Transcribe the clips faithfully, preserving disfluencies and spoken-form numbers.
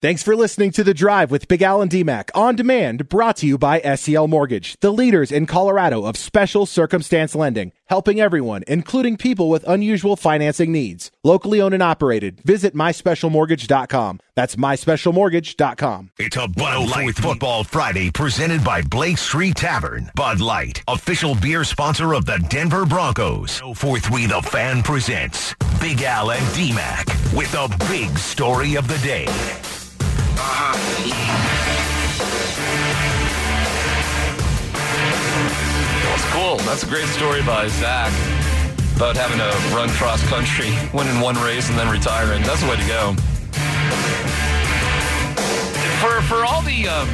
Thanks for listening to The Drive with Big Al and D-Mac on demand, brought to you by S C L Mortgage, the leaders in Colorado of special circumstance lending, helping everyone, including people with unusual financing needs. Locally owned and operated. Visit my special mortgage dot com. That's my special mortgage dot com. It's a Bud Light Football Friday presented by Blake Street Tavern. Bud Light, official beer sponsor of the Denver Broncos. oh four three The Fan presents Big Al and D-Mac with the big story of the day. That's cool. That's a great story by Zach about having to run cross country, winning one race, and then retiring. That's the way to go. For for all the, um,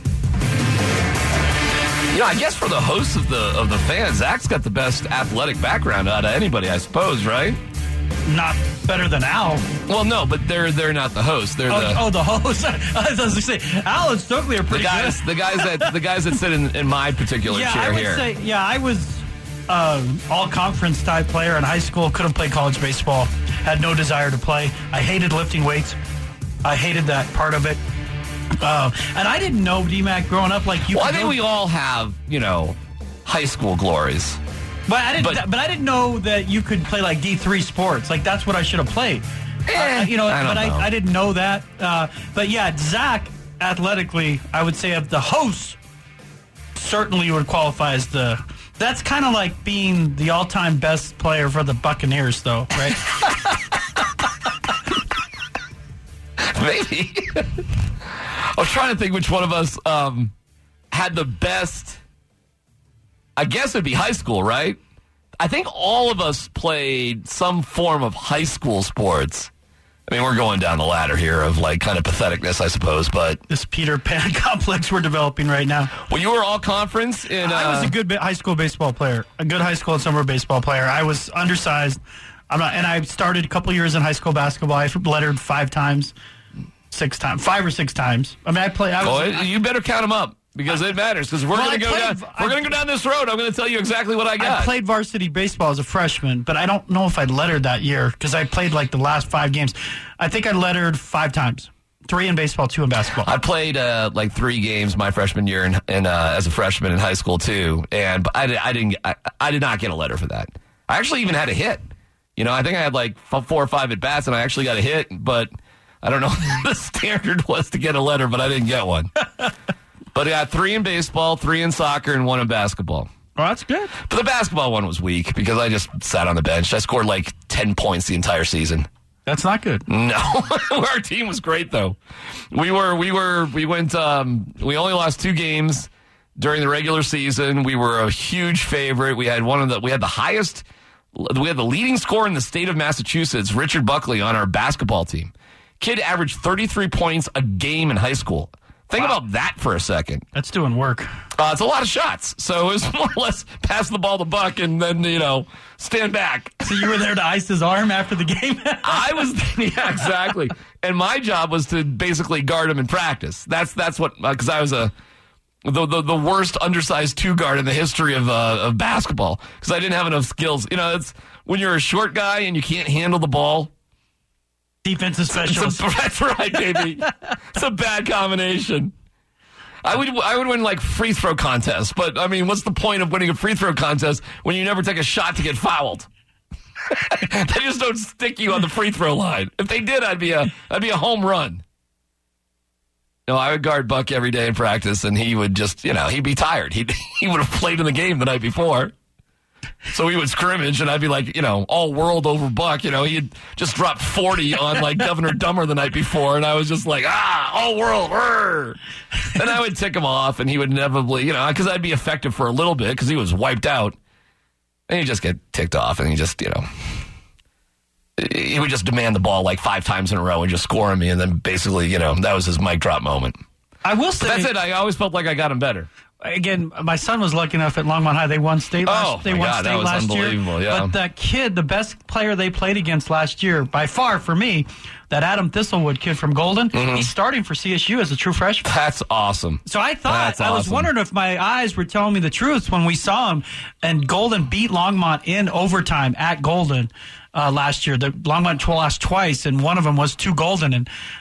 you know, I guess for the hosts of the of the fans, Zach's got the best athletic background out of anybody, I suppose, right? Not better than Al. Well, no, but they're they're not the hosts. They're oh, the oh the host. I was going to say Al and Stokely are pretty the guys. good. The guys that the guys that sit in, in my particular yeah, chair I would here. Say, yeah, I was um, all conference type player in high school. Couldn't play college baseball. Had no desire to play. I hated lifting weights. I hated that part of it. Uh, and I didn't know, D-Mac, growing up like you. Well, I could think go- we all have, you know, high school glories. But I didn't. But, but I didn't know that you could play like D three sports. Like that's what I should have played. Eh, uh, you know, I don't but know. I, I didn't know that. Uh, but yeah, Zach, athletically, I would say of the hosts, certainly would qualify as the. That's kind of like being the all-time best player for the Buccaneers, though, right? Maybe. I was trying to think which one of us um, had the best. I guess it'd be high school, right? I think all of us played some form of high school sports. I mean, we're going down the ladder here of like kind of patheticness, I suppose, but This Peter Pan complex we're developing right now. well, you were all conference in. Uh, I was a good high school baseball player, a good high school and summer baseball player. I was undersized. I'm not, and I started a couple years in high school basketball. I lettered five times, six times, five or six times. I mean, I played. I was, Well, you better count them up because it matters. Because we're Well, going to I go played- down. I- We're going to go down this road. I'm going to tell you exactly what I got. I played varsity baseball as a freshman, but I don't know if I lettered that year because I played like the last five games. I think I lettered five times, three in baseball, two in basketball. I played uh, like three games my freshman year in, in uh, as a freshman in high school too, and I, did, I didn't. I, I did not get a letter for that. I actually even had a hit. You know, I think I had like four or five at bats, and I actually got a hit. But I don't know what the standard was to get a letter, but I didn't get one. But I got three in baseball, three in soccer, and one in basketball. Well, that's good. But the basketball one was weak because I just sat on the bench. I scored like ten points the entire season. That's not good. No, our team was great though. We were, we were, we went. Um, we only lost two games during the regular season. We were a huge favorite. We had one of the, we had the highest, we had the leading scorer in the state of Massachusetts, Richard Buckley, on our basketball team. Kid averaged thirty-three points a game in high school. Think Wow. about that for a second. That's doing work. Uh, it's a lot of shots, so it was more or less pass the ball to Buck and then, you know, stand back. So you were there to ice his arm after the game? I was, yeah, exactly. And my job was to basically guard him in practice. That's that's what, because uh, I was a the, the the worst undersized two guard in the history of uh, of basketball because I didn't have enough skills. You know, it's when you're a short guy and you can't handle the ball. Defensive specialist. It's a, that's right, baby. It's a bad combination. I would I would win like free throw contests, but I mean, what's the point of winning a free throw contest when you never take a shot to get fouled? They just don't stick you on the free throw line. If they did, I'd be a I'd be a home run. No, I would guard Buck every day in practice, and he would just, you know, he'd be tired. He he would have played in the game the night before. So we would scrimmage, and I'd be like, you know, all world over Buck. You know, he had just dropped forty on, like, Governor Dummer the night before, and I was just like, ah, all world, rrr. And I would tick him off, and he would inevitably, you know, because I'd be effective for a little bit because he was wiped out. And he'd just get ticked off, and he just, you know, he would just demand the ball like five times in a row and just score on me, and then basically, you know, that was his mic drop moment. I will say. But that's it. I always felt like I got him better. Again, my son was lucky enough at Longmont High. They won state last, Oh, they my won God, state that was last year. unbelievable, yeah. But that kid, the best player they played against last year, by far for me, that Adam Thistlewood kid from Golden, Mm-hmm. he's starting for C S U as a true freshman. That's awesome. So I thought, That's I was awesome. wondering if my eyes were telling me the truth when we saw him. And Golden beat Longmont in overtime at Golden uh, last year. The Longmont lost twice, and one of them was to Golden. And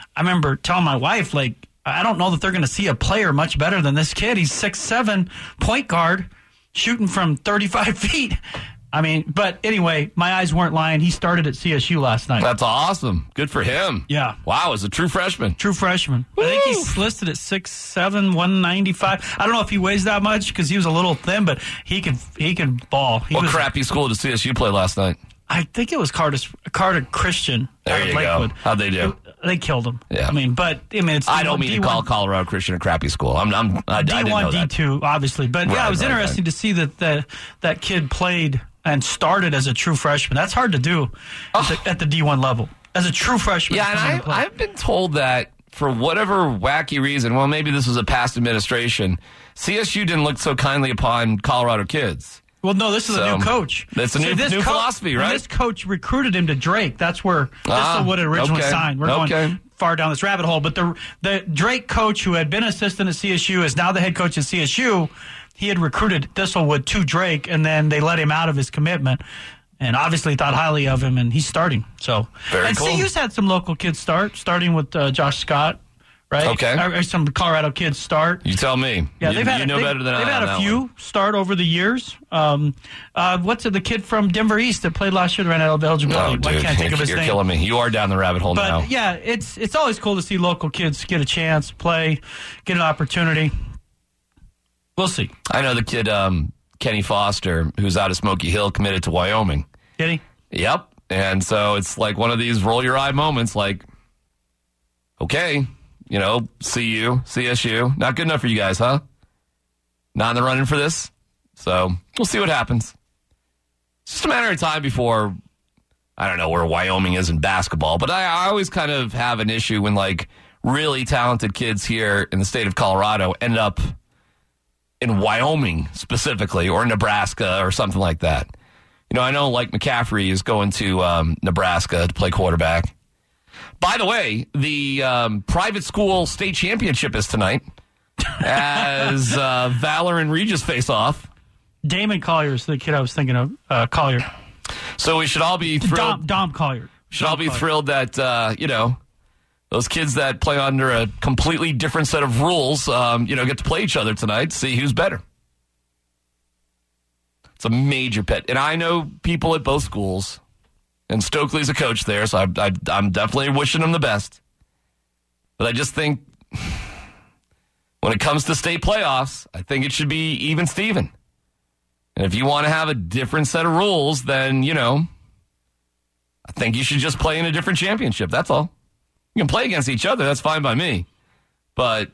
I remember telling my wife, like, I don't know that they're going to see a player much better than this kid. He's six seven, point guard, shooting from thirty-five feet. I mean, but anyway, my eyes weren't lying. He started at C S U last night. That's awesome. Good for him. Yeah. Wow, as a true freshman. True freshman. Woo! I think he's listed at six seven, one ninety-five. I don't know if he weighs that much because he was a little thin, but he can he can ball. He what was, crappy school did C S U play last night? I think it was Carter, Carter Christian. There out of you Lakewood. go. How'd they do? They killed him. Yeah. I mean, but I mean, it's I don't mean D one, to call Colorado Christian a crappy school. I'm, I'm I, I didn't know D one, that. D two, obviously. But yeah, Right, it was right, interesting right. to see that the, that kid played and started as a true freshman. That's hard to do Oh. at, the, at the D one level. As a true freshman. Yeah, to and come in I, and play. I've been told that for whatever wacky reason, well, maybe this was a past administration, C S U didn't look so kindly upon Colorado kids. Well, no, this is So, a new coach. it's a new- this new philosophy, right? This coach recruited him to Drake. That's where Ah, Thistle would have originally okay, signed. We're okay. going far down this rabbit hole. But the the Drake coach, who had been assistant at C S U, is now the head coach at C S U. He had recruited Thistlewood to Drake, and then they let him out of his commitment. And obviously thought highly of him, and he's starting. So, Very and cool. C U's had some local kids start, starting with uh, Josh Scott, right? Okay. Or, or some Colorado kids start. You tell me. Yeah, you, they've had you know they've, better than I they've on had a that few one. start over the years. Um, uh, what's it, the kid from Denver East that played last year that ran out of eligibility? Oh, I dude, can't think you're, of his you're name. killing me. You are down the rabbit hole But now. yeah, it's it's always cool to see local kids get a chance, play, get an opportunity. We'll see. I know the kid, um, Kenny Foster, who's out of Smoky Hill, committed to Wyoming. Did he? Yep. And so it's like one of these roll your eye moments like, okay, you know, C U, C S U. Not good enough for you guys, huh? Not in the running for this. So we'll see what happens. It's just a matter of time before, I don't know where Wyoming is in basketball, but I, I always kind of have an issue when like really talented kids here in the state of Colorado end up in Wyoming specifically or Nebraska or something like that. You know, I know like McCaffrey is going to um, Nebraska to play quarterback. By the way, the um, private school state championship is tonight as uh, Valor and Regis face off. Damon Collier's the kid I was thinking of. Uh, Collier. So we should all be thrilled. Dom, Dom Collier. should all be Collier. thrilled that, uh, you know, those kids that play under a completely different set of rules, um, you know, get to play each other tonight, see who's better. It's a major pet. And I know people at both schools, and Stokely's a coach there, so I, I, I'm definitely wishing him the best. But I just think when it comes to state playoffs, I think it should be even Steven. And if you want to have a different set of rules, then, you know, I think you should just play in a different championship. That's all. You can play against each other. That's fine by me. But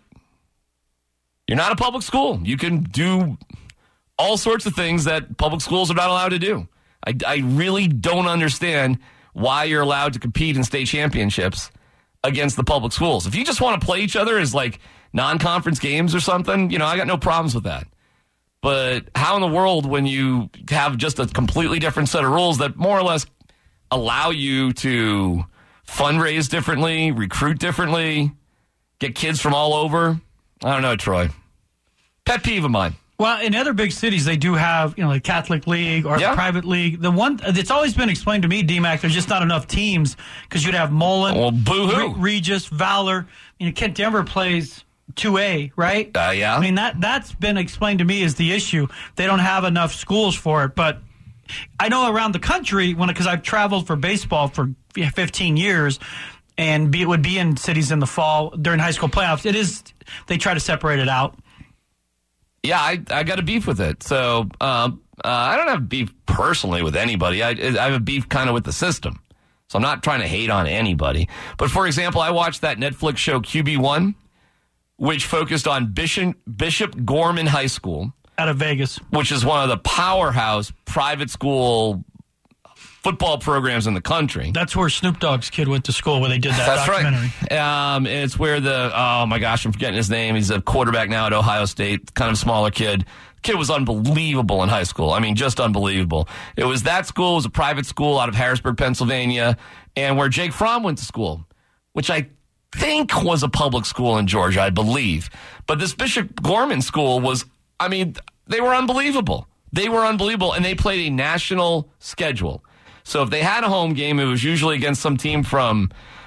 you're not a public school. You can do all sorts of things that public schools are not allowed to do. I, I really don't understand why you're allowed to compete in state championships against the public schools. If you just want to play each other as like non-conference games or something, you know, I got no problems with that. But how in the world when you have just a completely different set of rules that more or less allow you to fundraise differently, recruit differently, get kids from all over? I don't know, Troy. Pet peeve of mine. Well, in other big cities, they do have, you know, the Catholic League or Yeah. the private league. The one it's always been explained to me, D-Mac, there's just not enough teams because you'd have Mullen, Well, boo-hoo. Re- Regis, Valor. You know, Kent Denver plays two A, right? Uh, yeah. I mean, that, that's been explained to me as the issue. They don't have enough schools for it. But I know around the country, when because I've traveled for baseball for fifteen years, and be, it would be in cities in the fall during high school playoffs. It is, they try to separate it out. Yeah, I, I got a beef with it. So um, uh, I don't have beef personally with anybody. I, I have a beef kind of with the system. So I'm not trying to hate on anybody. But for example, I watched that Netflix show Q B one, which focused on Bishop, Bishop Gorman High School, Out of Vegas. which is one of the powerhouse private school football programs in the country. That's where Snoop Dogg's kid went to school, where they did that That's documentary. right. Um, and it's where the, oh my gosh, I'm forgetting his name. He's a quarterback now at Ohio State, kind of smaller kid. Kid was unbelievable in high school. I mean, just unbelievable. It was that school. It was a private school out of Harrisburg, Pennsylvania, and where Jake Fromm went to school, which I think was a public school in Georgia, I believe. But this Bishop Gorman school was, I mean, they were unbelievable. They were unbelievable, and they played a national schedule. So if they had a home game, it was usually against some team from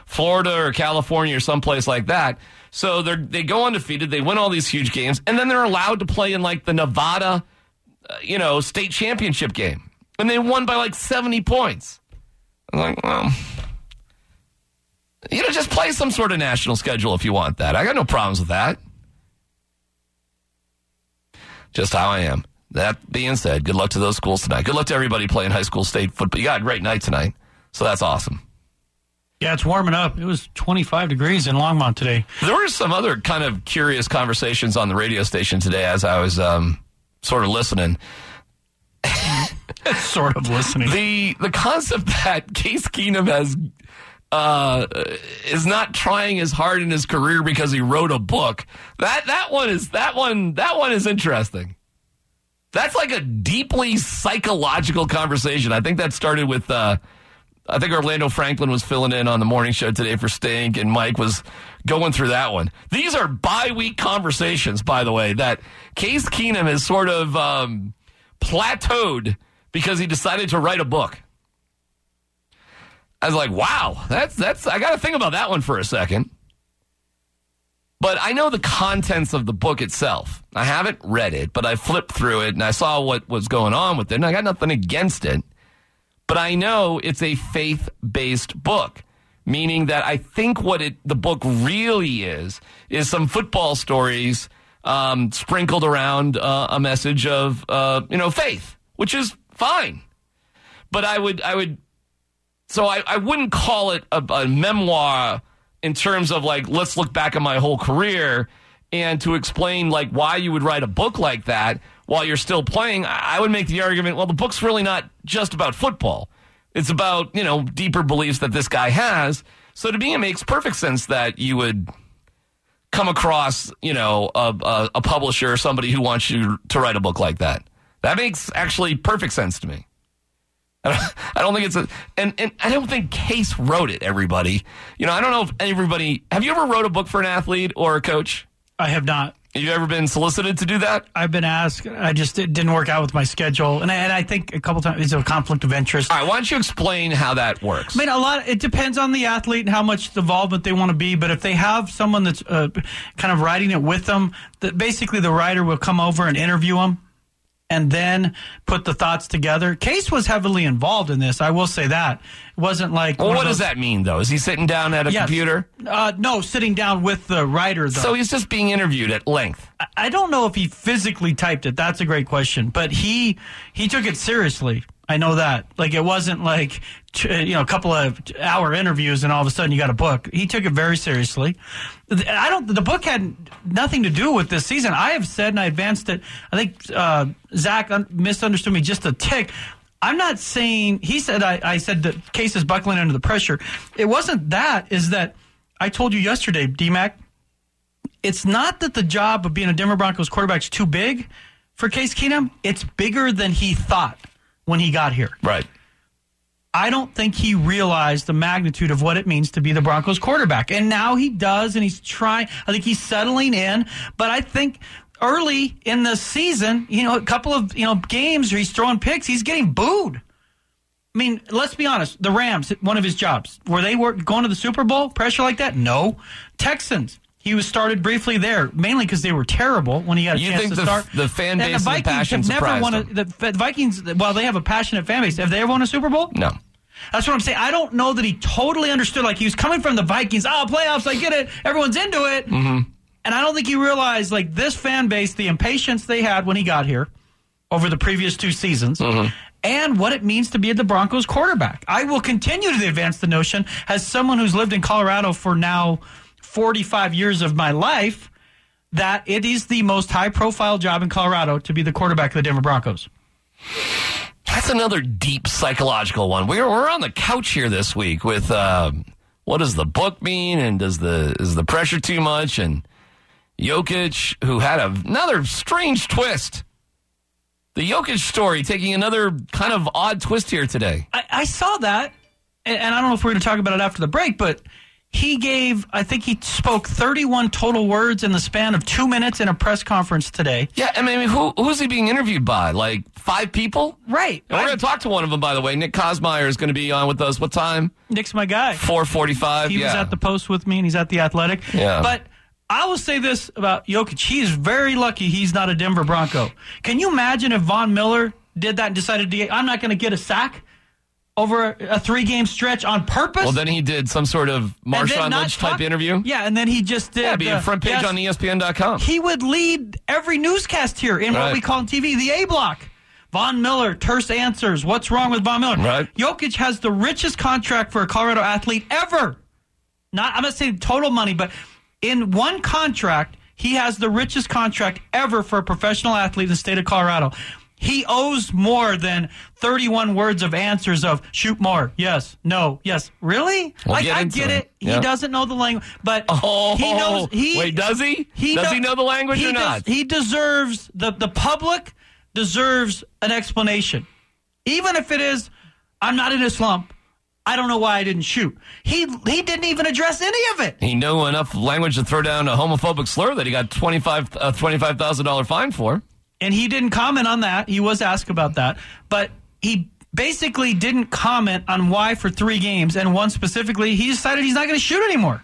Florida or California or someplace like that. So they they go undefeated. They win all these huge games, and then they're allowed to play in like the Nevada, uh, you know, state championship game, and they won by like seventy points. I'm like, well, you know, just play some sort of national schedule if you want that. I got no problems with that. Just how I am. That being said, good luck to those schools tonight. Good luck to everybody playing high school state football. You got a great night tonight, so that's awesome. Yeah, it's warming up. It was twenty-five degrees in Longmont today. There were some other kind of curious conversations on the radio station today as I was um, sort of listening. sort of listening. The the concept that Case Keenum has uh, is not trying as hard in his career because he wrote a book. That that one is that one that one is interesting. That's like a deeply psychological conversation. I think that started with, uh, I think Orlando Franklin was filling in on the morning show today for Stink, and Mike was going through that one. These are bye-week conversations, by the way, that Case Keenum has sort of um, plateaued because he decided to write a book. I was like, wow, that's, that's, I got to think about that one for a second. But I know the contents of the book itself. I haven't read it, but I flipped through it and I saw what was going on with it, and I got nothing against it. But I know it's a faith-based book, meaning that I think what it, the book really is, is some football stories um, sprinkled around uh, a message of, uh, you know, faith, which is fine. But I would, I would, so I, I wouldn't call it a, a memoir in terms of like, let's look back at my whole career, and to explain like why you would write a book like that while you're still playing. I would make the argument, well, the book's really not just about football. It's about, you know, deeper beliefs that this guy has. So to me, it makes perfect sense that you would come across, you know, a, a, a publisher or somebody who wants you to write a book like that. That makes actually perfect sense to me. I don't think it's a, and, and I don't think Case wrote it, everybody. You know, I don't know if everybody, have you ever wrote a book for an athlete or a coach? I have not. Have you ever been solicited to do that? I've been asked. I just, it didn't work out with my schedule. And I, and I think a couple times it's a conflict of interest. All right, why don't you explain how that works? I mean, a lot, it depends on the athlete and how much involvement they want to be. But if they have someone that's uh, kind of writing it with them, that basically the writer will come over and interview them and then put the thoughts together. Case was heavily involved in this. I will say that. It wasn't like... Well, what those, does that mean, though? Is he sitting down at a yes, computer? Uh, no, sitting down with the writer, though. So he's just being interviewed at length. I, I don't know if he physically typed it. That's a great question. But he he took it seriously. I know that. Like, it wasn't like, you know, a couple of hour interviews and all of a sudden you got a book. He took it very seriously. I don't, the book had nothing to do with this season. I have said, and I advanced it, I think uh, Zach un- misunderstood me just a tick. I'm not saying, he said, I, I said that Case is buckling under the pressure. It wasn't that, is that I told you yesterday, D-Mac, it's not that the job of being a Denver Broncos quarterback is too big for Case Keenum. It's bigger than he thought when he got here. Right. I don't think he realized the magnitude of what it means to be the Broncos quarterback. And now he does, and he's trying. I think he's settling in. But I think early in the season, you know, a couple of, you know, games where he's throwing picks, he's getting booed. I mean, let's be honest. The Rams, one of his jobs, were they were going to the Super Bowl? Pressure like that? No. Texans. He was started briefly there, mainly because they were terrible when he got a you chance think to the, start. the fan base and the Vikings and passion have never won a, him. the, the Vikings, well, they have a passionate fan base. Have they ever won a Super Bowl? No. That's what I'm saying. I don't know that he totally understood. Like, he was coming from the Vikings. Oh, playoffs, I get it. Everyone's into it. Mm-hmm. And I don't think he realized, like, this fan base, the impatience they had when he got here over the previous two seasons, mm-hmm. and what it means to be the Broncos quarterback. I will continue to advance the notion, as someone who's lived in Colorado for now forty-five years of my life, that it is the most high-profile job in Colorado to be the quarterback of the Denver Broncos. That's another deep psychological one. We're we're on the couch here this week with uh, what does the book mean, and does the is the pressure too much? And Jokic, who had a, another strange twist. The Jokic story taking another kind of odd twist here today. I, I saw that, and, and I don't know if we're going to talk about it after the break, but He gave, I think he spoke thirty-one total words in the span of two minutes in a press conference today. Yeah, I mean, who who's he being interviewed by? Like five people? Right. And we're going to talk to one of them, by the way. Nick Kosmeyer is going to be on with us. What time? Nick's my guy. four forty-five. He yeah. was at the Post with me, and he's at the Athletic. Yeah. But I will say this about Jokic. He's very lucky he's not a Denver Bronco. Can you imagine if Von Miller did that and decided, to, I'm not going to get a sack over a three-game stretch on purpose? Well, then he did some sort of Marshawn Lynch-type talk, interview. Yeah, and then he just did. Yeah, be a front page yes, on E S P N dot com. He would lead every newscast here in Right. what we call on T V the A block. Von Miller, terse answers. What's wrong with Von Miller? Right. Jokic has the richest contract for a Colorado athlete ever. Not, I'm not saying total money, but in one contract, he has the richest contract ever for a professional athlete in the state of Colorado. He owes more than thirty-one words of answers of shoot more, yes, no, yes. Really? We'll I, get I into get it. it. He Yeah. doesn't know the language, but Oh, he knows. He, wait, does he? he does know- he know the language he or does- not? He deserves, the, the public deserves an explanation. Even if it is, I'm not in a slump. I don't know why I didn't shoot. He he didn't even address any of it. He knew enough language to throw down a homophobic slur that he got twenty-five a twenty-five thousand dollars fine for. And he didn't comment on that. He was asked about that. But he basically didn't comment on why for three games, and one specifically, he decided he's not going to shoot anymore.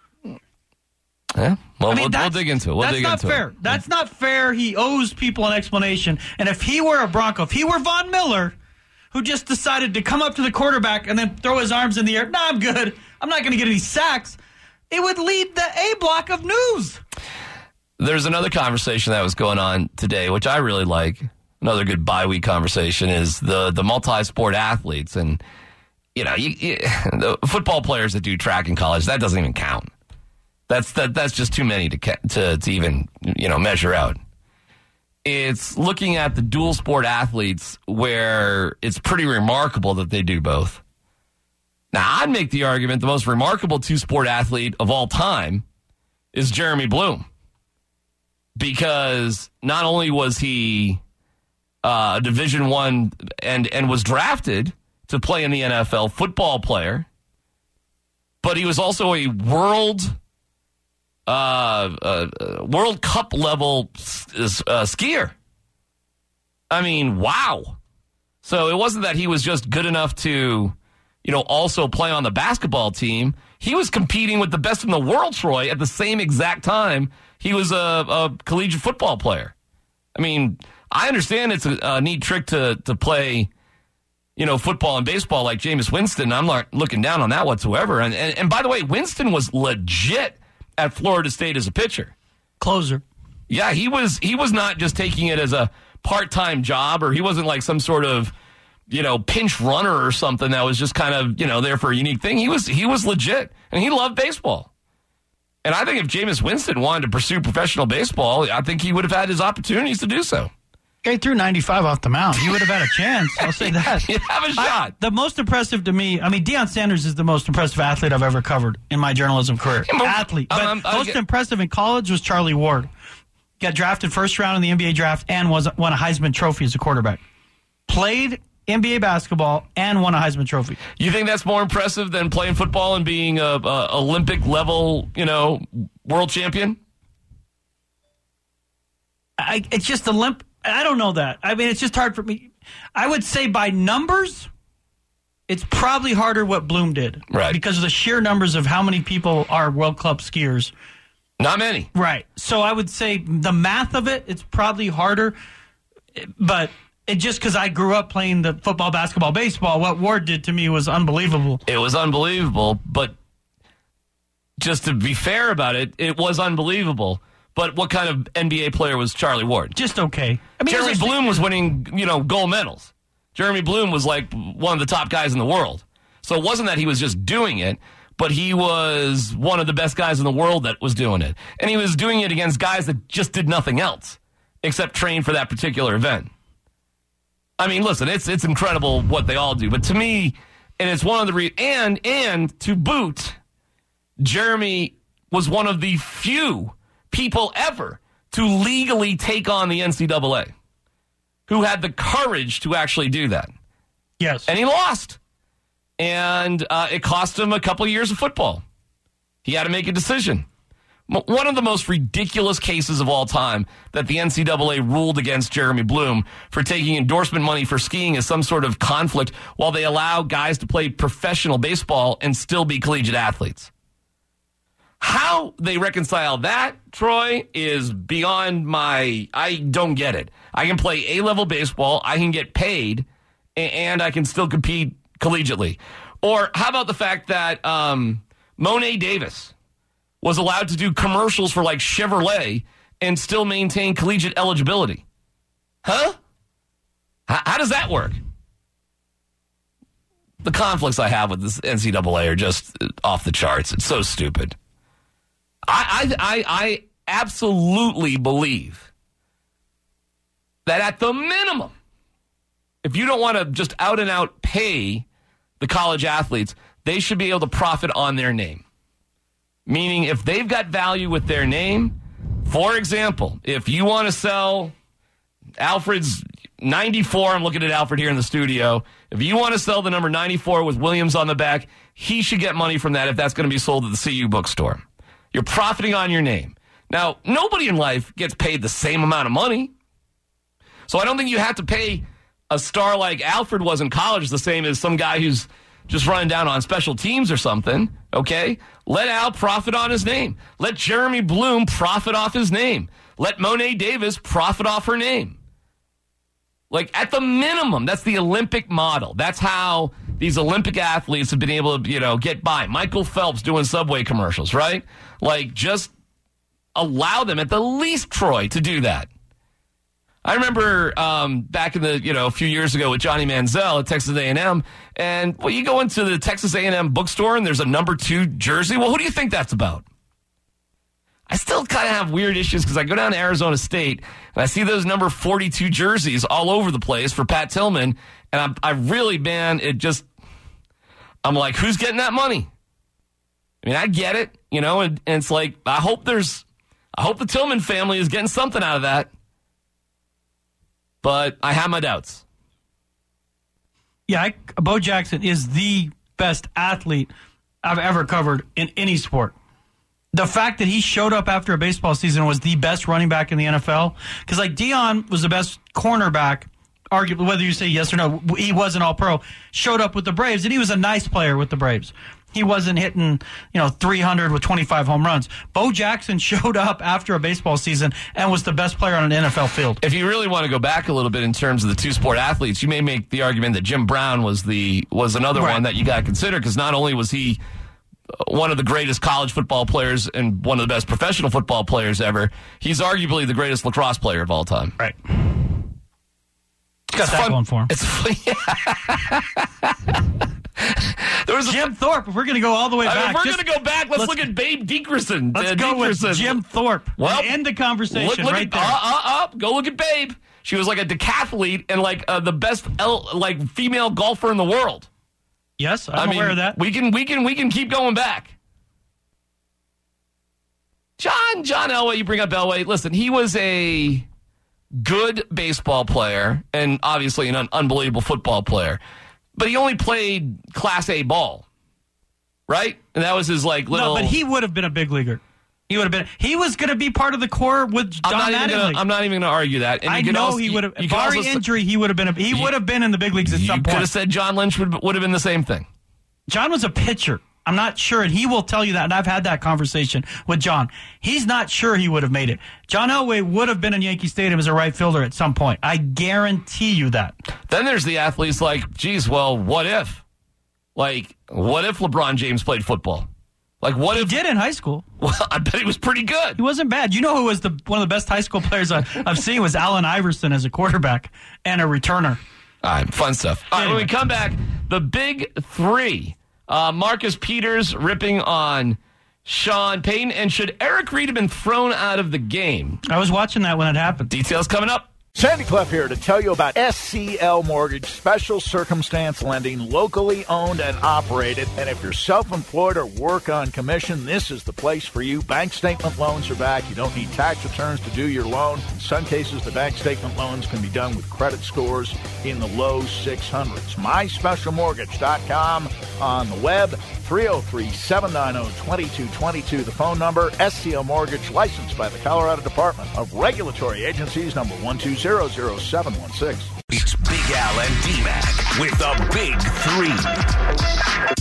Yeah, well, I mean, we'll, we'll that's- dig into it. We'll that's dig not into fair. it. That's not fair. He owes people an explanation. And if he were a Bronco, if he were Von Miller, who just decided to come up to the quarterback and then throw his arms in the air, nah, I'm good. I'm not going to get any sacks. It would lead the A block of news. There's another conversation that was going on today, which I really like. Another good bye week conversation is the the multi-sport athletes, and you know, you, you, the football players that do track in college, that doesn't even count. That's that that's just too many to to to even you know measure out. It's looking at the dual sport athletes where it's pretty remarkable that they do both. Now, I'd make the argument the most remarkable two sport athlete of all time is Jeremy Bloom. Because not only was he uh, a Division One and and was drafted to play in the N F L, football player, but he was also a world uh, uh, World Cup level uh, skier. I mean, wow! So it wasn't that he was just good enough to, you know, also play on the basketball team. He was competing with the best in the world, Troy, at the same exact time. He was a, a collegiate football player. I mean, I understand it's a, a neat trick to to play, you know, football and baseball like Jameis Winston. I'm not looking down on that whatsoever. And, and and by the way, Winston was legit at Florida State as a pitcher. Closer. Yeah, he was. He was not just taking it as a part-time job, or he wasn't like some sort of, you know, pinch runner or something that was just kind of, you know, there for a unique thing. He was he was legit, and he loved baseball. And I think if Jameis Winston wanted to pursue professional baseball, I think he would have had his opportunities to do so. He threw ninety-five off the mound. He would have had a chance. I'll say that. He'd have a shot. I, the most impressive to me, I mean, Deion Sanders is the most impressive athlete I've ever covered in my journalism career. Yeah, but- athlete. But um, um, most okay. impressive in college was Charlie Ward. Got drafted first round in the N B A draft and was won a Heisman Trophy as a quarterback. Played N B A basketball and won a Heisman Trophy. You think that's more impressive than playing football and being a, a Olympic level, you know, world champion? I, it's just the limp. I don't know that. I mean, it's just hard for me. I would say by numbers, it's probably harder what Bloom did. Right. Because of the sheer numbers of how many people are World Cup skiers. Not many. Right. So I would say the math of it, it's probably harder. But it just because I grew up playing the football, basketball, baseball, what Ward did to me was unbelievable. It was unbelievable, but just to be fair about it, it was unbelievable. But what kind of N B A player was Charlie Ward? Just okay. I mean, Jeremy it was a- Bloom was winning, you know, gold medals. Jeremy Bloom was like one of the top guys in the world. So it wasn't that he was just doing it, but he was one of the best guys in the world that was doing it. And he was doing it against guys that just did nothing else except train for that particular event. I mean, listen, it's it's incredible what they all do. But to me, and it's one of the re- and and to boot, Jeremy was one of the few people ever to legally take on the N C double A who had the courage to actually do that. Yes. And he lost. And uh, it cost him a couple of years of football. He had to make a decision. One of the most ridiculous cases of all time that the N C double A ruled against Jeremy Bloom for taking endorsement money for skiing as some sort of conflict while they allow guys to play professional baseball and still be collegiate athletes. How they reconcile that, Troy, is beyond my... I don't get it. I can play A-level baseball, I can get paid, and I can still compete collegiately. Or how about the fact that um, Monet Davis was allowed to do commercials for like Chevrolet and still maintain collegiate eligibility? Huh? H- how does that work? The conflicts I have with this N C double A are just off the charts. It's so stupid. I, I, I, I absolutely believe that at the minimum, if you don't want to just out and out pay the college athletes, they should be able to profit on their name. Meaning if they've got value with their name, for example, if you want to sell Alfred's ninety-four, I'm looking at Alfred here in the studio. If you want to sell the number ninety-four with Williams on the back, he should get money from that if that's going to be sold at the C U bookstore. You're profiting on your name. Now, nobody in life gets paid the same amount of money. So I don't think you have to pay a star like Alfred was in college the same as some guy who's just running down on special teams or something, okay? Let Al profit on his name. Let Jeremy Bloom profit off his name. Let Monet Davis profit off her name. Like, at the minimum, that's the Olympic model. That's how these Olympic athletes have been able to, you know, get by. Michael Phelps doing Subway commercials, right? Like, just allow them at the least, Troy, to do that. I remember um, back in the, you know, a few years ago with Johnny Manziel at Texas A and M, and well, you go into the Texas A and M bookstore and there's a number two jersey. Well, who do you think that's about? I still kind of have weird issues because I go down to Arizona State and I see those number forty-two jerseys all over the place for Pat Tillman, and I'm, I really, man, it just, I'm like, who's getting that money? I mean, I get it, you know, and, and it's like, I hope there's, I hope the Tillman family is getting something out of that. But I have my doubts. Yeah, I, Bo Jackson is the best athlete I've ever covered in any sport. The fact that he showed up after a baseball season was the best running back in the N F L. Because, like, Deion was the best cornerback, arguably, whether you say yes or no, he was an all-pro, showed up with the Braves, and he was a nice player with the Braves. He wasn't hitting, you know, three hundred with twenty-five home runs. Bo Jackson showed up after a baseball season and was the best player on an N F L field. If you really want to go back a little bit in terms of the two-sport athletes, you may make the argument that Jim Brown was the was another right. one that you got to consider, because not only was he one of the greatest college football players and one of the best professional football players ever, he's arguably the greatest lacrosse player of all time. Right. Got that fun. going for him. It's yeah. There was Jim a, Thorpe. If we're going to go all the way I back, mean, we're just, going to go back. Let's, let's look at Babe Dickerson. Let's uh, go Dickerson. with Jim Thorpe. Well, and end the conversation look, look right at, there. Uh, uh, uh, go look at Babe. She was like a decathlete and like uh, the best el- like female golfer in the world. Yes, I'm I mean, aware of that. We can we can we can keep going back. John John Elway, you bring up Elway. Listen, he was a good baseball player and obviously an un- unbelievable football player. But he only played Class A ball, right? And that was his like little. No, but he would have been a big leaguer. He would have been. He was going to be part of the core with Don I'm not, even gonna, I'm not even going to argue that. And I you know also, he would have. You, you Barring also, injury, he would have been. A, he you, would have been in the big leagues at you some point. You could point. have said John Lynch would would have been the same thing. John was a pitcher. I'm not sure, and he will tell you that, and I've had that conversation with John. He's not sure he would have made it. John Elway would have been in Yankee Stadium as a right fielder at some point. I guarantee you that. Then there's the athletes like, geez, well, what if? Like, what if LeBron James played football? Like, what he if... He did in high school. Well, I bet he was pretty good. He wasn't bad. You know who was the one of the best high school players I, I've seen was Allen Iverson as a quarterback and a returner. All right, fun stuff. All right, anyway. When we come back, the big three... Uh, Marcus Peters ripping on Sean Payton. And should Eric Reed have been thrown out of the game? I was watching that when it happened. Details coming up. Sandy Clough here to tell you about S C L Mortgage, special circumstance lending, locally owned and operated. And if you're self-employed or work on commission, this is the place for you. Bank statement loans are back. You don't need tax returns to do your loan. In some cases, the bank statement loans can be done with credit scores in the low six hundreds. my special mortgage dot com on the web. three oh three, seven nine oh, two two two two. The phone number, S C L Mortgage, licensed by the Colorado Department of Regulatory Agencies, number one two zero zero seven one six. It's Big Al and D-Mac with the Big Three.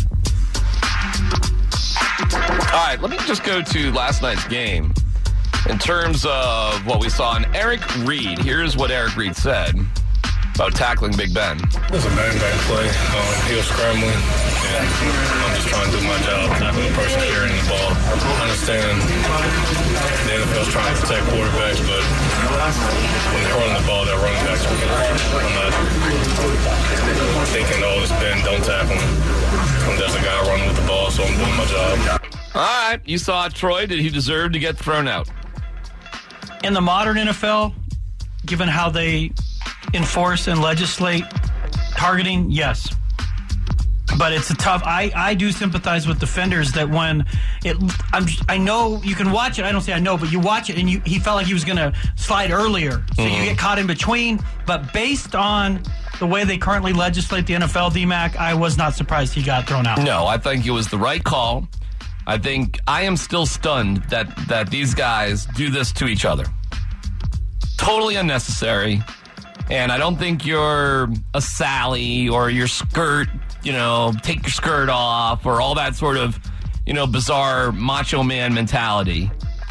All right, let me just go to last night's game. In terms of what we saw in Eric Reed, here's what Eric Reed said about tackling Big Ben. It was a bang-bang play. Um, he was scrambling, and I'm just trying to do my job, tackling the person carrying the ball. I understand the N F L's trying to protect quarterbacks, but when they're running the ball, they're running backs. I'm not thinking, oh, it's Ben, don't tackle him. And there's a guy running with the ball, so I'm doing my job. All right, you saw Troy. Did he deserve to get thrown out? In the modern N F L, given how they enforce and legislate targeting, yes. But it's a tough. I, I do sympathize with defenders that when it, I'm, I know you can watch it. I don't say I know, but you watch it and you, he felt like he was going to slide earlier. So mm-hmm. you get caught in between. But based on the way they currently legislate the N F L, D-Mac, I was not surprised he got thrown out. No, I think it was the right call. I think I am still stunned that, that these guys do this to each other. Totally unnecessary. And I don't think you're a Sally or your skirt, you know, take your skirt off or all that sort of, you know, bizarre macho man mentality.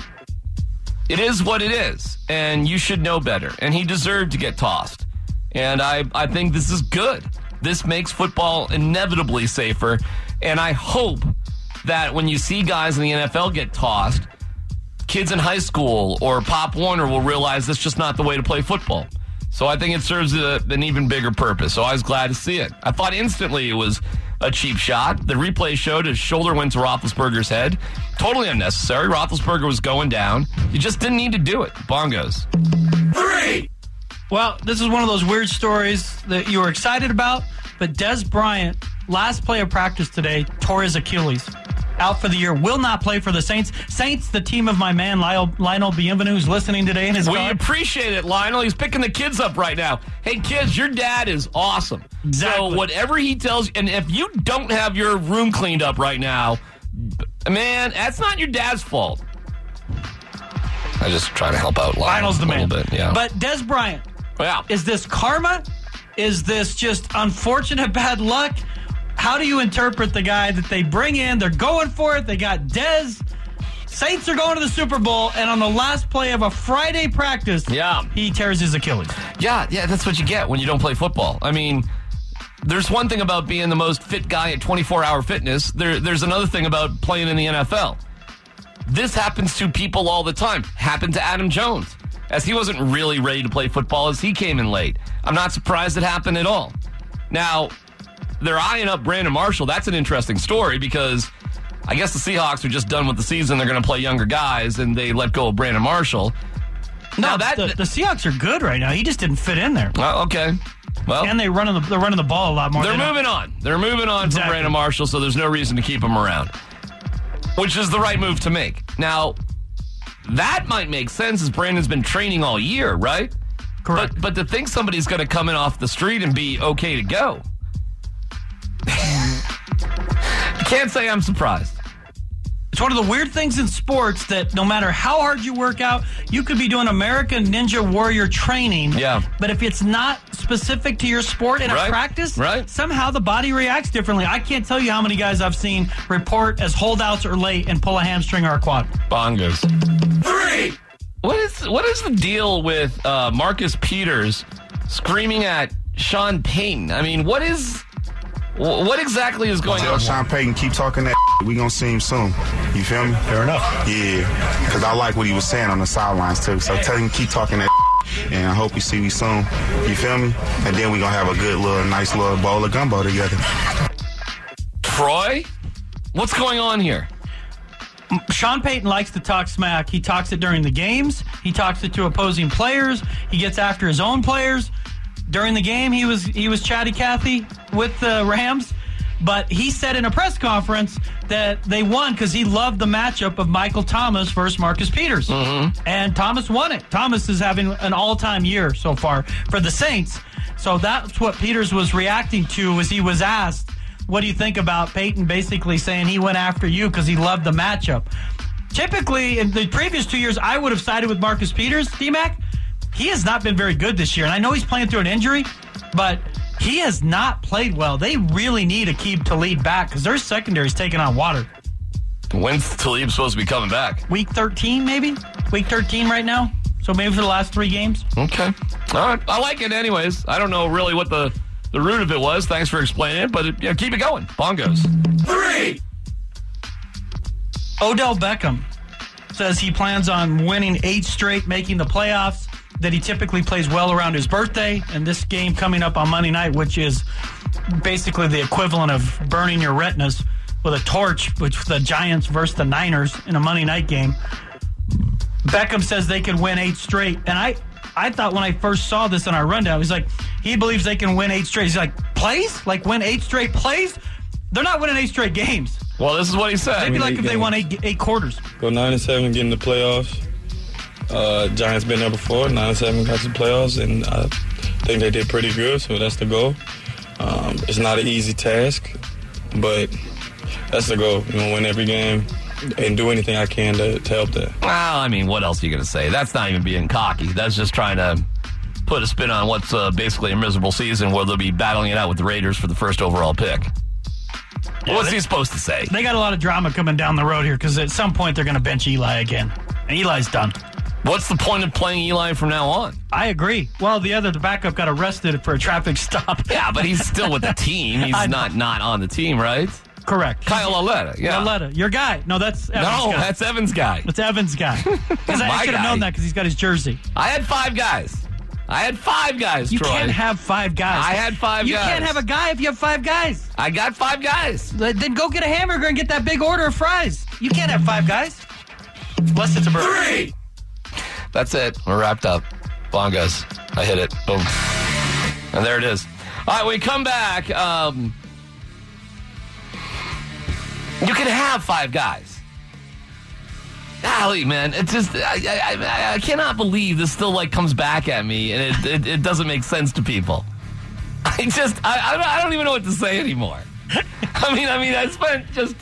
It is what it is. And you should know better. And he deserved to get tossed. And I, I think this is good. This makes football inevitably safer. And I hope that when you see guys in the N F L get tossed, kids in high school or Pop Warner will realize that's just not the way to play football. So I think it serves a, an even bigger purpose. So I was glad to see it. I thought instantly it was a cheap shot. The replay showed his shoulder went to Roethlisberger's head. Totally unnecessary. Roethlisberger was going down. You just didn't need to do it. Bongos. Three! Well, this is one of those weird stories that you were excited about, but Dez Bryant, last play of practice today, tore his Achilles. Out for the year, will not play for the Saints. Saints, the team of my man Lionel, Lionel Bienvenu, who's listening today in his We car. appreciate it, Lionel. He's picking the kids up right now. Hey, kids, your dad is awesome. Exactly. So whatever he tells you, and if you don't have your room cleaned up right now, man, that's not your dad's fault. I just try to help out Lionel Lionel's the a man. little bit. Yeah. But Dez Bryant, yeah. is this karma? Is this just unfortunate bad luck? How do you interpret the guy that they bring in? They're going for it. They got Dez. Saints are going to the Super Bowl, and on the last play of a Friday practice, yeah. he tears his Achilles. Yeah, yeah, that's what you get when you don't play football. I mean, there's one thing about being the most fit guy at twenty-four hour fitness. There, there's another thing about playing in the N F L. This happens to people all the time. Happened to Adam Jones, as he wasn't really ready to play football as he came in late. I'm not surprised it happened at all. Now, they're eyeing up Brandon Marshall. That's an interesting story because I guess the Seahawks are just done with the season. They're going to play younger guys, and they let go of Brandon Marshall. No, now that the, the Seahawks are good right now. He just didn't fit in there. Uh, okay. Well, and they running the, they're running the ball a lot more. They're moving on. They're moving on exactly. from Brandon Marshall, so there's no reason to keep him around, which is the right move to make. Now, that might make sense as Brandon's been training all year, right? Correct. But, but to think somebody's going to come in off the street and be okay to go, can't say I'm surprised. It's one of the weird things in sports that no matter how hard you work out, you could be doing American Ninja Warrior training. Yeah. But if it's not specific to your sport in right. a practice, right. somehow the body reacts differently. I can't tell you how many guys I've seen report as holdouts or late and pull a hamstring or a quad. Bongos. Three! What is what is the deal with uh, Marcus Peters screaming at Sean Payton? I mean, what is... What exactly is going Tell on? Sean Payton, keep talking that we gonna see him soon. You feel me? Fair enough. Yeah, because I like what he was saying on the sidelines, too. So tell him keep talking that and I hope we see you soon. You feel me? And then we gonna have a good little, nice little bowl of gumbo together. Troy? What's going on here? Sean Payton likes to talk smack. He talks it during the games. He talks it to opposing players. He gets after his own players. During the game, he was he was chatty Cathy with the Rams, but he said in a press conference that they won because he loved the matchup of Michael Thomas versus Marcus Peters. Mm-hmm. And Thomas won it. Thomas is having an all-time year so far for the Saints. So that's what Peters was reacting to as he was asked, what do you think about Peyton basically saying he went after you because he loved the matchup? Typically, in the previous two years, I would have sided with Marcus Peters, D-Mac. He has not been very good this year, and I know he's playing through an injury, but he has not played well. They really need Aqib Talib back because their secondary is taking on water. When's Talib supposed to be coming back? Week thirteen, maybe? Week thirteen right now? So maybe for the last three games? Okay. All right. I like it anyways. I don't know really what the, the root of it was. Thanks for explaining it, but it, you know, keep it going. Bongos. Three! Odell Beckham says he plans on winning eight straight, making the playoffs, that he typically plays well around his birthday, and this game coming up on Monday night, which is basically the equivalent of burning your retinas with a torch, which the Giants versus the Niners in a Monday night game. Beckham says they can win eight straight, and I, I thought when I first saw this in our rundown, he's like, he believes they can win eight straight. He's like, plays? Like win eight straight plays? They're not winning eight straight games. Well, this is what he said. They'd be like if games. they won eight, eight quarters. Go nine and seven, get in the playoffs. Uh, Giants been there before, nine and seven got to the playoffs, and I think they did pretty good. So that's the goal. Um, it's not an easy task, but that's the goal. You know, win every game and do anything I can to, to help that. Well, I mean, what else are you going to say? That's not even being cocky. That's just trying to put a spin on what's uh, basically a miserable season where they'll be battling it out with the Raiders for the first overall pick. Yeah, What's they, he supposed to say? They got a lot of drama coming down the road here because at some point they're going to bench Eli again. And Eli's done. What's the point of playing Eli from now on? I agree. Well, the other, the backup got arrested for a traffic stop. Yeah, but he's still with the team. He's not not on the team, right? Correct. Kyle Lauletta, yeah. Lauletta, your guy. No, that's Evans' No, guy. that's Evans' guy. That's Evans' guy. Because I My should have guy. known that because he's got his jersey. I had five guys. I had five guys, You Troy. can't have five guys. I had five you guys. You can't have a guy if you have five guys. I got five guys. Then go get a hamburger and get that big order of fries. You can't have five guys. Unless it's a burger. Three. That's it. We're wrapped up. Bongos. I hit it. Boom. And there it is. All right, we come back. Um, you can have five guys. Golly, man, it just I, I, I cannot believe this still like comes back at me, and it it, it doesn't make sense to people. I just I, I don't, I don't even know what to say anymore. I mean, I mean, I spent just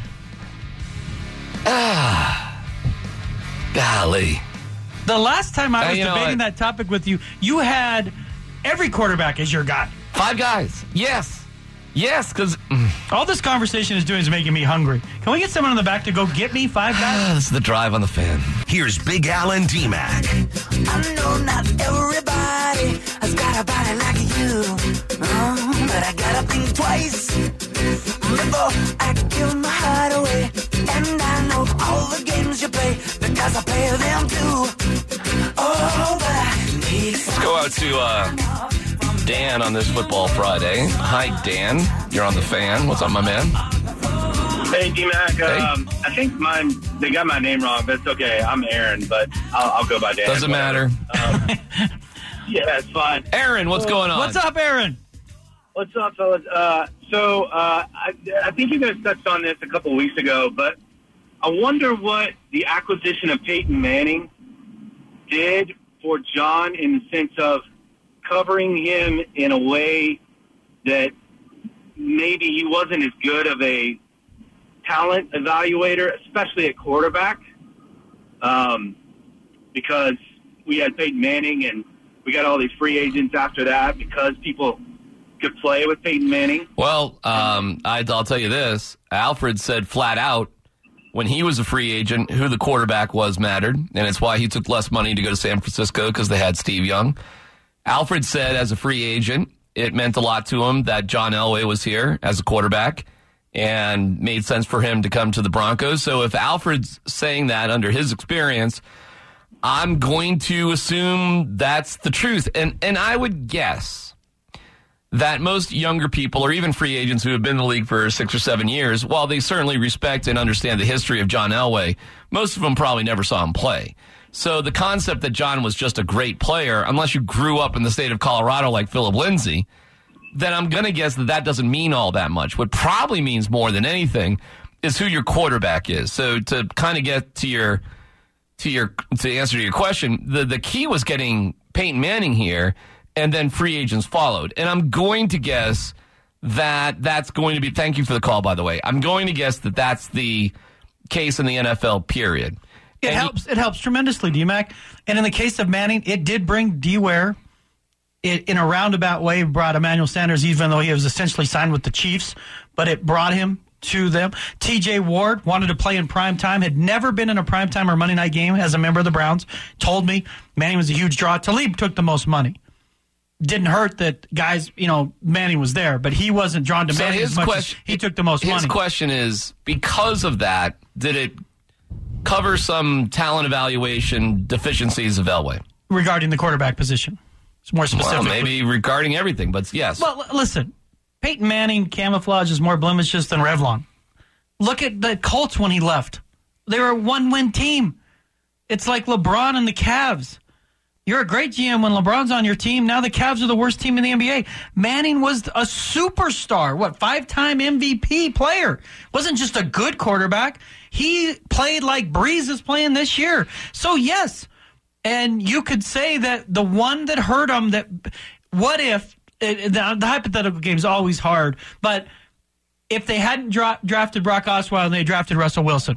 ah, golly. The last time I Uh, was you know debating what? that topic with you, you had every quarterback as your guy. Five guys. Yes. Yes, because All this conversation is doing is making me hungry. Can we get someone in the back to go get me five guys? this is the drive on the fan. Here's Big Al and D-Mac. I know not everybody has got a body like you, uh, but I gotta think twice before I give my heart away. And I know all the games you play because I play them too. Oh, but I need Let's go out to uh, Dan on this Football Friday. Hi, Dan. You're on the fan. What's up, my man? Hey, D-Mac. Hey. Um, I think mine, they got my name wrong, but it's okay. I'm Aaron, but I'll, I'll go by Dan. Doesn't whatever. matter. Um, yeah, it's fine. Aaron, what's going on? What's up, Aaron? What's up, fellas? Uh, so uh, I, I think you guys touched on this a couple of weeks ago, but I wonder what the acquisition of Peyton Manning did for John in the sense of covering him in a way that maybe he wasn't as good of a talent evaluator, especially at quarterback, um, because we had Peyton Manning and we got all these free agents after that because people could play with Peyton Manning. Well, um, I, I'll tell you this. Alfred said flat out when he was a free agent who the quarterback was mattered, and it's why he took less money to go to San Francisco because they had Steve Young. Alfred said as a free agent, it meant a lot to him that John Elway was here as a quarterback and made sense for him to come to the Broncos. So if Alfred's saying that under his experience, I'm going to assume that's the truth. And and I would guess that most younger people or even free agents who have been in the league for six or seven years, while they certainly respect and understand the history of John Elway, most of them probably never saw him play. So the concept that John was just a great player, unless you grew up in the state of Colorado like Philip Lindsay, then I'm going to guess that that doesn't mean all that much. What probably means more than anything is who your quarterback is. So to kind of get to your to your to answer to your question, the the key was getting Peyton Manning here, and then free agents followed. And I'm going to guess that that's going to be, thank you for the call, by the way. I'm going to guess that that's the case in the N F L, period. It and helps. It helps tremendously, D-Mac. And in the case of Manning, it did bring D-Ware. It, in a roundabout way, brought Emmanuel Sanders, even though he was essentially signed with the Chiefs, but it brought him to them. T J Ward wanted to play in prime time, had never been in a prime time or Monday night game as a member of the Browns, told me Manning was a huge draw. Talib took the most money. Didn't hurt that guys, you know, Manning was there, but he wasn't drawn to so Manning his as much question, as he took the most his money. His question is, because of that, did it cover some talent evaluation deficiencies of Elway? Regarding the quarterback position. It's more specific. Well, maybe regarding everything, but yes. Well, l- listen, Peyton Manning camouflages more blemishes than Revlon. Look at the Colts when he left. They were a one-win team. It's like LeBron and the Cavs. You're a great G M when LeBron's on your team. Now the Cavs are the worst team in the N B A. Manning was a superstar. What, five-time M V P player. Wasn't just a good quarterback. He played like Breeze is playing this year. So, yes, and you could say that the one that hurt him, that what if, it, the, the hypothetical game is always hard, but if they hadn't dra- drafted Brock Osweiler and they drafted Russell Wilson,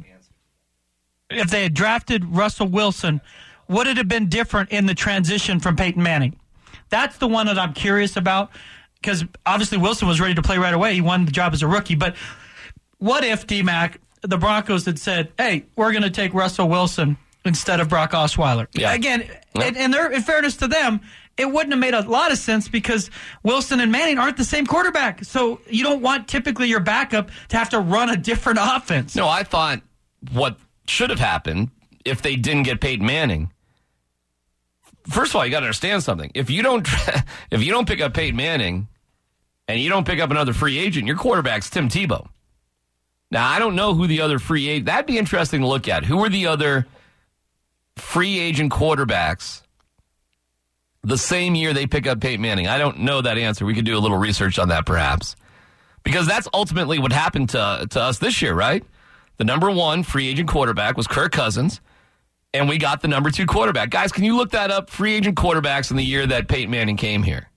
if they had drafted Russell Wilson, would it have been different in the transition from Peyton Manning? That's the one that I'm curious about, because obviously Wilson was ready to play right away. He won the job as a rookie. But what if, D-Mac, the Broncos had said, hey, we're going to take Russell Wilson instead of Brock Osweiler? Yeah. Again, yeah. and, and in fairness to them, it wouldn't have made a lot of sense because Wilson and Manning aren't the same quarterback. So you don't want typically your backup to have to run a different offense. No, I thought what should have happened if they didn't get Peyton Manning. First of all, you got to understand something. If you don't, if you don't pick up Peyton Manning, and you don't pick up another free agent, your quarterback's Tim Tebow. Now, I don't know who the other free agent. That'd be interesting to look at. Who are the other free agent quarterbacks the same year they pick up Peyton Manning? I don't know that answer. We could do a little research on that, perhaps, because that's ultimately what happened to to us this year, right? The number one free agent quarterback was Kirk Cousins. And we got the number two quarterback. Guys, can you look that up? Free agent quarterbacks in the year that Peyton Manning came here.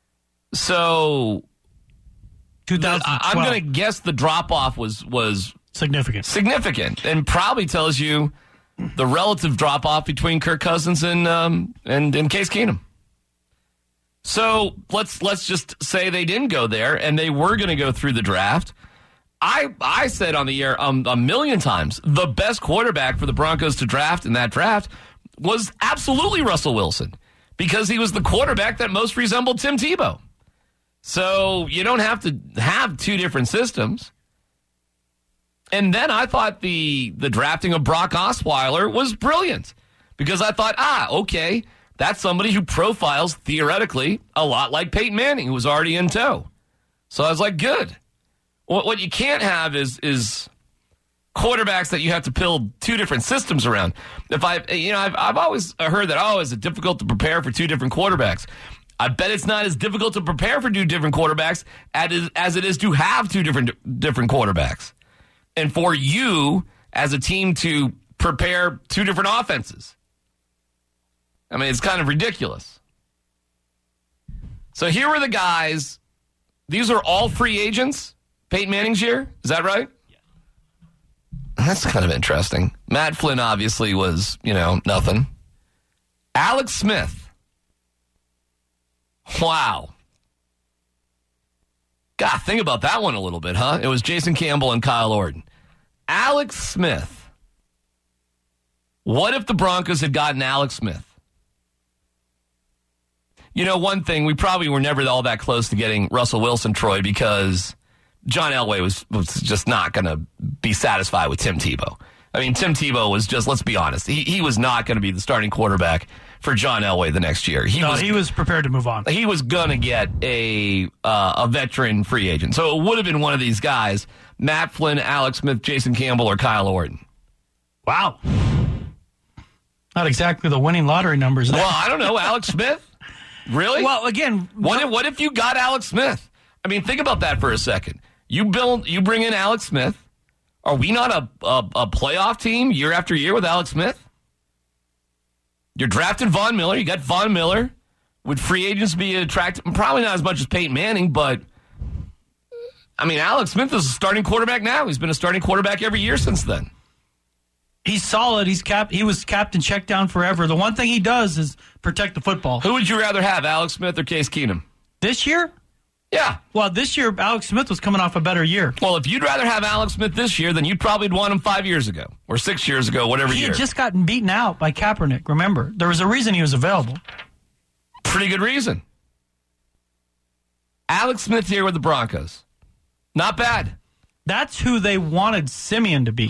So twenty twelve. I'm going to guess the drop-off was, was significant. Significant. And probably tells you the relative drop-off between Kirk Cousins and, um, and, and Case Keenum. So let's let's just say they didn't go there and they were going to go through the draft. I I said on the air um, a million times, the best quarterback for the Broncos to draft in that draft was absolutely Russell Wilson because he was the quarterback that most resembled Tim Tebow. So you don't have to have two different systems. And then I thought the, the drafting of Brock Osweiler was brilliant because I thought, ah, okay, that's somebody who profiles theoretically a lot like Peyton Manning, who was already in tow. So I was like, good. What what you can't have is is quarterbacks that you have to build two different systems around. If I, you know, I've I've always heard that, oh, is it difficult to prepare for two different quarterbacks? I bet it's not as difficult to prepare for two different quarterbacks as as it is to have two different different quarterbacks, and for you as a team to prepare two different offenses. I mean, it's kind of ridiculous. So here are the guys. These are all free agents. Peyton Manning's year? Is that right? Yeah. That's kind of interesting. Matt Flynn obviously was, you know, nothing. Alex Smith. Wow. God, think about that one a little bit, huh? It was Jason Campbell and Kyle Orton. Alex Smith. What if the Broncos had gotten Alex Smith? You know, one thing, we probably were never all that close to getting Russell Wilson, Troy, because John Elway was, was just not going to be satisfied with Tim Tebow. I mean, Tim Tebow was just, let's be honest, he, he was not going to be the starting quarterback for John Elway the next year. He no, was, he was prepared to move on. He was going to get a uh, a veteran free agent. So it would have been one of these guys, Matt Flynn, Alex Smith, Jason Campbell, or Kyle Orton. Wow. Not exactly the winning lottery numbers. Well, I don't know. Alex Smith? Really? Well, again, what if, what if you got Alex Smith? I mean, think about that for a second. You build, you bring in Alex Smith. Are we not a, a, a playoff team year after year with Alex Smith? You're drafting Von Miller. You got Von Miller. Would free agents be attracted? Probably not as much as Peyton Manning, but I mean, Alex Smith is a starting quarterback now. He's been a starting quarterback every year since then. He's solid. He's cap. He was captain check down forever. The one thing he does is protect the football. Who would you rather have, Alex Smith or Case Keenum? This year? Yeah. Well, this year, Alex Smith was coming off a better year. Well, if you'd rather have Alex Smith this year, then you'd probably want him five years ago or six years ago, whatever he year. He had just gotten beaten out by Kaepernick, remember. There was a reason he was available. Pretty good reason. Alex Smith here with the Broncos. Not bad. That's who they wanted Simeon to be.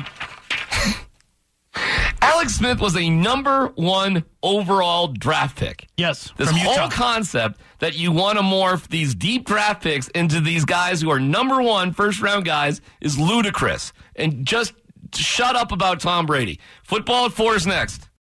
Alex Smith was a number one overall draft pick. Yes, This from whole Utah. concept that you want to morph these deep draft picks into these guys who are number one first-round guys is ludicrous. And just shut up about Tom Brady. Football at four is next.